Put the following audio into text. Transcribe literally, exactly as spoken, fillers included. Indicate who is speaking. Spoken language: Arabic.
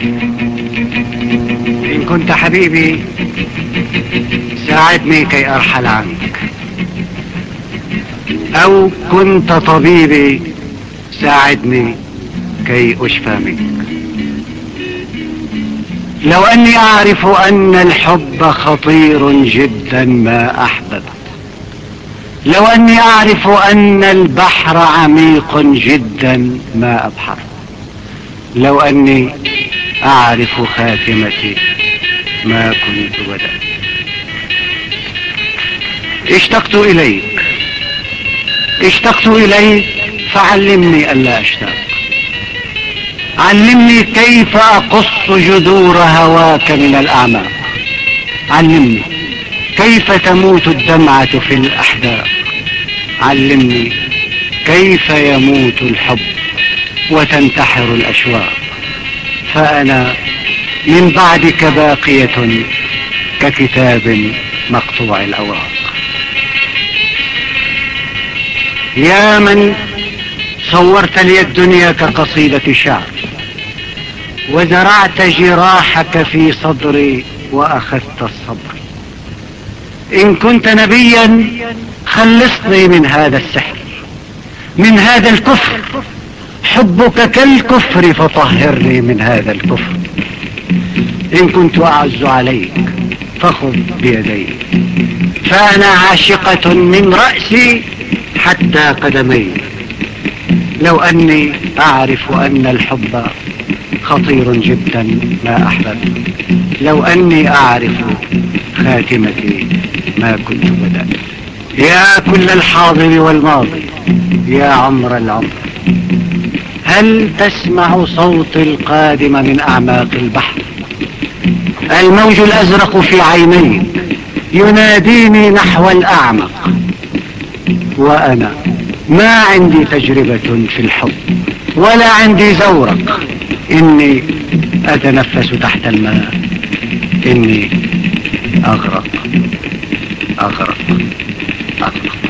Speaker 1: إن كنت حبيبي ساعدني كي أرحل عنك، أو كنت طبيبي ساعدني كي أشفى منك. لو أني أعرف أن الحب خطير جدا ما أحببت، لو أني أعرف أن البحر عميق جدا ما أبحر، لو أني أعرف خاتمتي ما كنت بدأت. اشتقت إليك اشتقت إليك فعلمني ألا أشتاق. علمني كيف أقص جذور هواك من الأعماق. علمني كيف تموت الدمعة في الأحداق. علمني كيف يموت الحب وتنتحر الأشواق. فأنا من بعدك باقية ككتاب مقطوع الأوراق. يا من صورت لي الدنيا كقصيدة شعر، وزرعت جراحك في صدري وأخذت الصبر. إن كنت نبيا خلصني من هذا السحر، من هذا الكفر. حبك كالكفر فطهرني من هذا الكفر. إن كنت أعز عليك فخذ بيدي، فأنا عاشقة من رأسي حتى قدمي. لو أني أعرف أن الحب خطير جدا ما أحببت، لو أني أعرف خاتمتي ما كنت بدأت. يا كل الحاضر والماضي، يا عمر العمر، هل تسمع صوت القادم من أعماق البحر؟ الموج الأزرق في عينيك يناديني نحو الأعمق، وأنا ما عندي تجربة في الحب ولا عندي زورق. إني أتنفس تحت الماء، إني أغرق أغرق أغرق.